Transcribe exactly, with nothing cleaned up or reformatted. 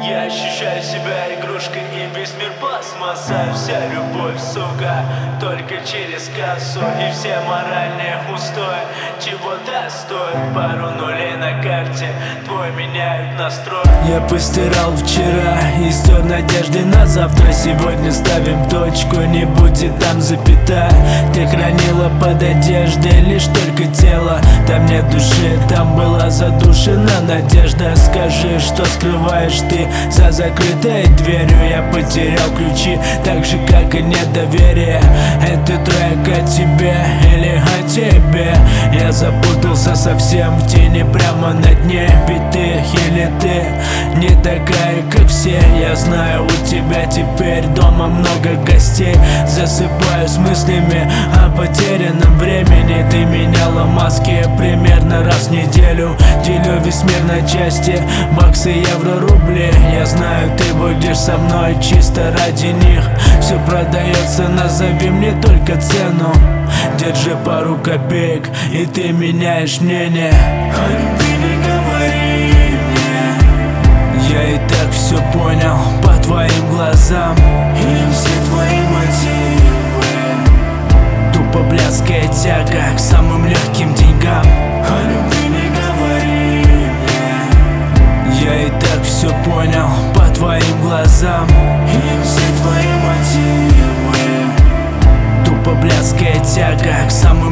Я ощущаю себя игрушкой, и весь мир пластмасса. Вся любовь, сука, только через кассу. И все моральные устои чего-то стоят. Пару нулей на карте, твой меняют настрой. Я постирал вчера и стер надежды на завтра. Сегодня ставим точку, не будет там запятая. Ты хранила под одеждой лишь только тело. Там нет души, там была задушена надежда. Скажи, что скрываешь ты за закрытой дверью. Я потерял ключи, так же как и недоверие. Это трек о тебе или о тебе? Я запутался совсем в тени, прямо на дне. Ведь ты или ты не такая, как все. Я знаю, у тебя теперь дома много гостей. Засыпаю с мыслями о потерянном времени. Ты меняла маски примерно раз в неделю. Делю весь мир на части, баксы, евро, рубли. Я знаю, ты будешь со мной чисто ради них. Все продается, назови мне только цену. Держи пару копеек, и ты меняешь мнение. О любви не говори мне. Я и так все понял по твоим глазам. И все твои мотивы тупо блядская тяга к самым легким деньгам. О любви не говори мне. Я и так все понял по твоим глазам. И все твои мотивы тупо блядская тяга к самым